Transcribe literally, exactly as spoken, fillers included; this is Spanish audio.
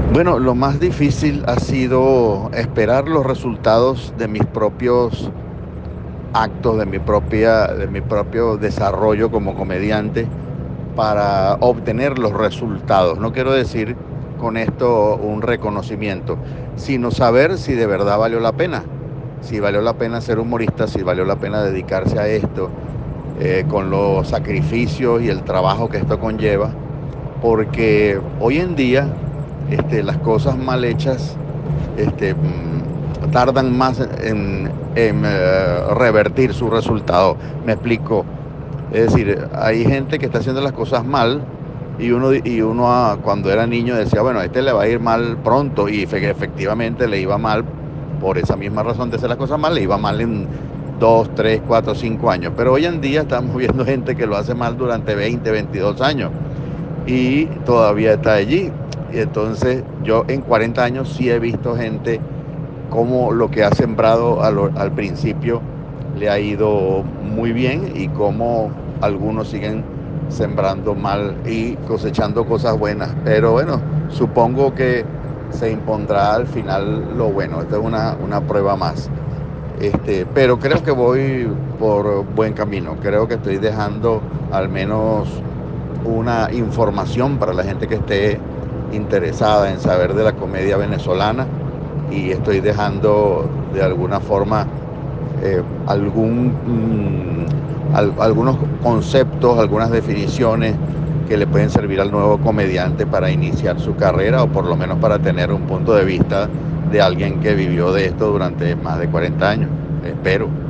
Bueno, lo más difícil ha sido esperar los resultados de mis propios actos, de mi propia, de mi propio desarrollo como comediante para obtener los resultados. No quiero decir con esto un reconocimiento, sino saber si de verdad valió la pena, si valió la pena ser humorista, si valió la pena dedicarse a esto, eh, con los sacrificios y el trabajo que esto conlleva, porque hoy en día este, las cosas mal hechas este, mm, tardan más en, en eh, revertir su resultado. Me explico. Es decir, hay gente que está haciendo las cosas mal y uno, y uno ah, cuando era niño decía, bueno, a este le va a ir mal pronto y efectivamente le iba mal por esa misma razón de hacer las cosas mal, le iba mal en dos, tres, cuatro, cinco años. Pero hoy en día estamos viendo gente que lo hace mal durante veinte, veintidós años y todavía está allí. Y entonces yo en cuarenta años sí he visto gente como lo que ha sembrado al, al principio le ha ido muy bien y como algunos siguen sembrando mal y cosechando cosas buenas. Pero bueno, supongo que se impondrá al final lo bueno. Esta es una, una prueba más. Este, pero creo que voy por buen camino. Creo que estoy dejando al menos una información para la gente que esté interesada en saber de la comedia venezolana y estoy dejando de alguna forma eh, algún, mm, al, algunos conceptos, algunas definiciones que le pueden servir al nuevo comediante para iniciar su carrera o por lo menos para tener un punto de vista de alguien que vivió de esto durante más de cuarenta años. Espero.